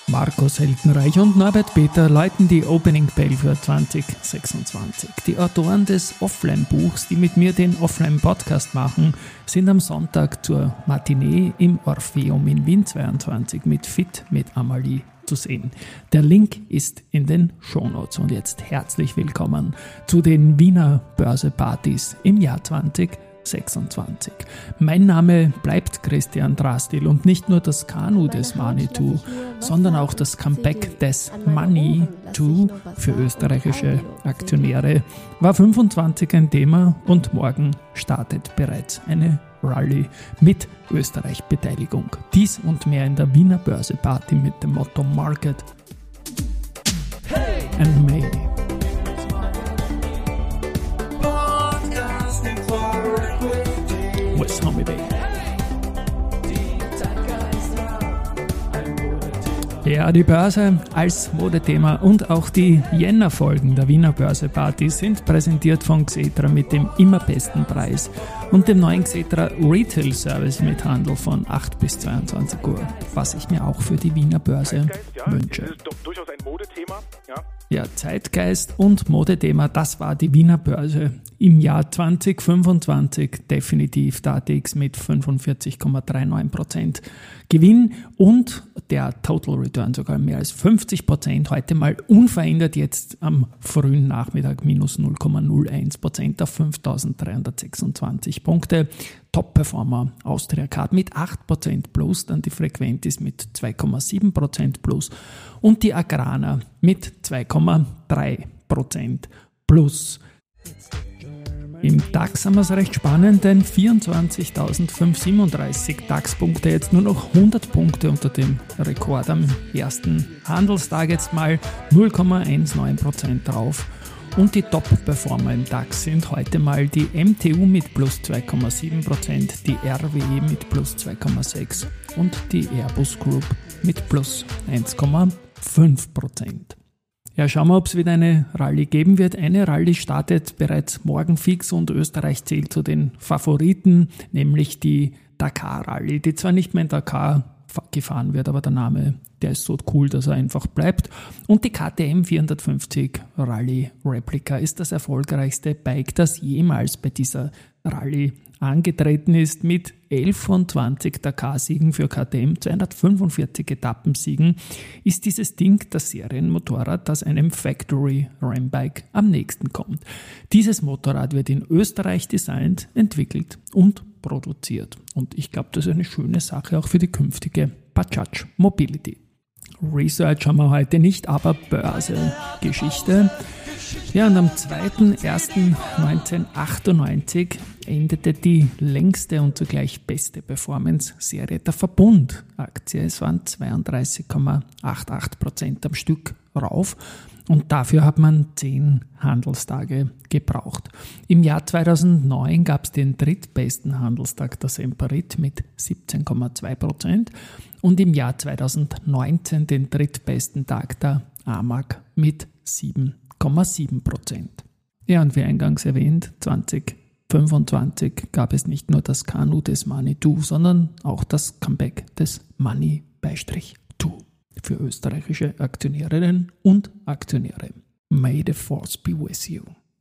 Markus Heldenreich und Norbert Peter läuten die Opening Bell für 2026. Die Autoren des Offline-Buchs, die mit mir den Offline-Podcast machen, sind am Sonntag zur Matinee im Orpheum in Wien 22 mit Fit mit Amalie zu sehen. Der Link ist in den Shownotes und jetzt herzlich willkommen zu den Wiener Börsepartys im Jahr 2026. Mein Name bleibt Christian Drastil und nicht nur das Kanu des Manitou, sondern auch das Comeback des Money-to für österreichische Aktionäre war 25 ein Thema und morgen startet bereits eine Rallye mit Österreich-Beteiligung. Dies und mehr in der Wiener Börse-Party mit dem Motto Market and May. West Homie Bay. Ja, die Börse als Modethema und auch die Jänner-Folgen der Wiener Börse-Party sind präsentiert von Xetra mit dem immer besten Preis und dem neuen Xetra Retail Service mit Handel von 8 bis 22 Uhr, was ich mir auch für die Wiener Börse wünsche. Das ist doch durchaus ein Modethema, ja. Ja, Zeitgeist und Modethema, das war die Wiener Börse im Jahr 2025 definitiv. Der ATX mit 45,39% Gewinn und der Total Return sogar mehr als 50%. Heute mal unverändert, jetzt am frühen Nachmittag minus 0,01% auf 5.326 Punkte. Top-Performer Austria Card mit 8% plus, dann die Frequentis mit 2,7% plus und die Agrana mit 2,3% plus. Im DAX haben wir es recht spannend, denn 24.537 DAX-Punkte, jetzt nur noch 100 Punkte unter dem Rekord am ersten Handelstag, jetzt mal 0,19% drauf. Und die Top-Performer im DAX sind heute mal die MTU mit plus 2,7%, die RWE mit plus 2,6% und die Airbus Group mit plus 1,5%. Ja, schauen wir, ob es wieder eine Rallye geben wird. Eine Rallye startet bereits morgen fix und Österreich zählt zu den Favoriten, nämlich die Dakar-Rallye, die zwar nicht mehr in Dakar gefahren wird, aber der Name, der ist so cool, dass er einfach bleibt. Und die KTM 450 Rallye Replica ist das erfolgreichste Bike, das jemals bei dieser Rallye angetreten ist, mit 11 von 20 Dakar-Siegen für KTM, 245 Etappensiegen, ist dieses Ding das Serienmotorrad, das einem Factory Rambike am nächsten kommt. Dieses Motorrad wird in Österreich designt, entwickelt und produziert. Und ich glaube, das ist eine schöne Sache auch für die künftige Bajaj Mobility. Research haben wir heute nicht, aber Börse-Geschichte. Ja, und am 2.1.1998 endete die längste und zugleich beste Performance-Serie der Verbund-Aktie. Es waren 32,88% am Stück rauf und dafür hat man 10 Handelstage gebraucht. Im Jahr 2009 gab es den drittbesten Handelstag der Semperit mit 17,2% und im Jahr 2019 den drittbesten Tag der AMAG mit 7,7%. Ja, und wie eingangs erwähnt, 2025 gab es nicht nur das Kanu des Manitou, sondern auch das Comeback des Money-2 für österreichische Aktionärinnen und Aktionäre. May the force be with you.